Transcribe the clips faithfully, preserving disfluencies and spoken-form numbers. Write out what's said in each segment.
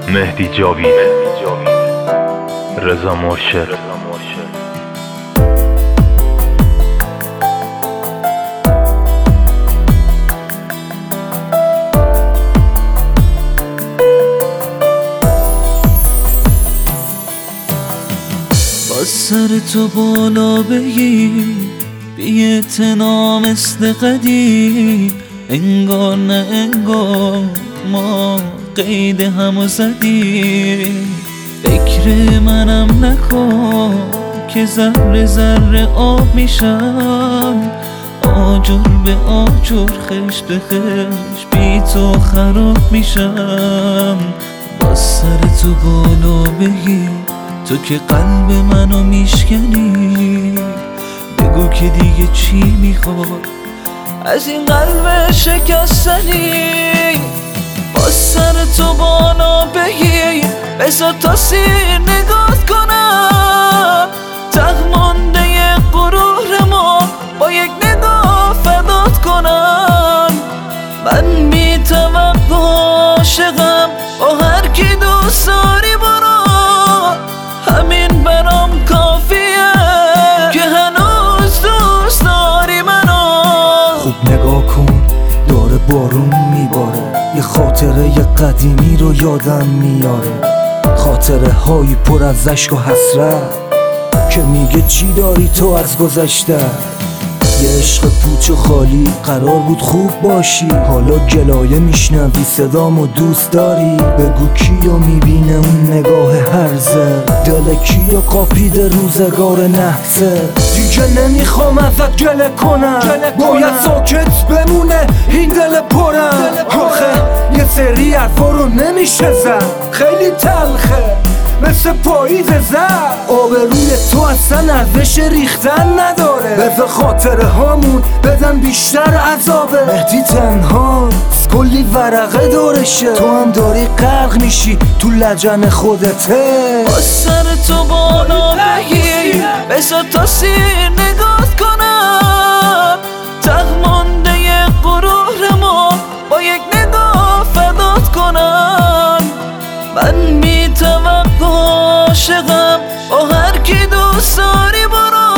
مهدی جاوید، رضا مرشد. با سر تو بالا بگی بی اعتنا مثل قدیم، انگار نه انگار ما قید همو زدیم. فکر منم نکن که ذره ذره آب میشم، آجر به آجر خش به خش بی تو خراب میشم. با سر تو بالا بگی تو که قلب منو میشکنی، بگو که دیگه چی میخواد از این قلب شکستنی. با سر تو بالا بگی بذار تا سیر نگات کنم، تغمانده غرور ما با یک نگاه فدات کنم. من بی توقع عاشقم، با هر کی دوست داری برو، همین برام کافیه که هنوز دوست داری منو. خوب نگاه کن داره بارون میباره، یه خاطره یه قدیمی رو یادم میاره، خاطره های پر از عشق و حسرت که میگه چی داری تو از گذشته. یه عشق پوچ و خالی قرار بود خوب باشی، حالا گلایه میشنوی صدامو دوست داری. بگو کیو میبینه اون نگاه هرزه، دل کیو قاپیده روزگار نحسه. دیگه نمیخوام ازت گله کنم، باید ساکت بمونه این دل پرم. آخه یه سری حرفا رو نمیشه زد، خیلی تلخه مثل پاییز زد. آبروی تو اصلا ارزش ریختن نداره، بذار خاطره هامون بدن بیشتر عذابه. مهدی تنها کلی ورقه دارشه، تو هم داری غرق میشی تو لجن خودته. با سر تو بالا بگی بذار تا سیر نگات کنم، تغمانده غرور ما با یک نگاه فدات کنم. من بی توقع عاشقم، با هر کی دوست داری برو،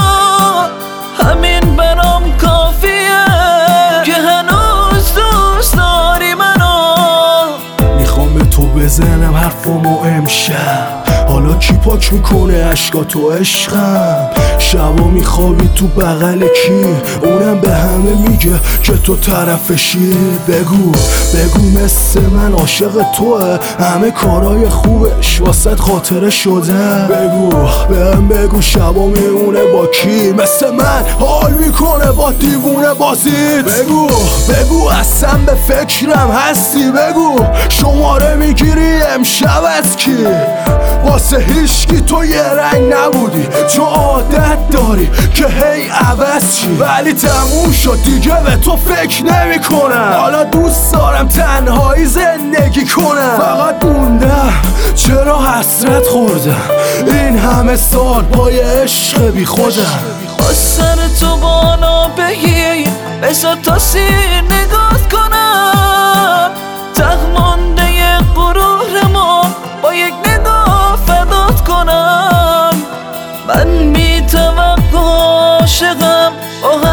همین برام کافیه که هنوز دوست داری منو. میخوام به تو بزنم حرفامو امشب، حالا کی پاک میکنه عشقاتو عشقم. شبا میخوابی تو بغل کی، اونم به همه میگه که تو طرفشی. بگو بگو مثل من عاشق توه، همه کارای خوبش واسه خاطره شده. بگو بهم بگو شبا میمونه با کی، مثل من حال میکنه با دیوونه بازیت. بگو بگو اصلا به فکرم هستی، بگو شماره میگیری امشب از کی. واسه هیچکی تو یه رنگ نبودی، چون عادت داری که هی عوض چی. ولی تموم شد دیگه به تو فکر نمی کنم، حالا دوست دارم تنهایی زندگی کنم. فقط موندم چرا حسرت خوردم این همه سال با یه عشق بی خودم. با سر تو بالا بگی بذار تا سیر نگات کنم، تغمانده غرور ما با یک نگاه فدات کنم. من بی توقع عاشقم، با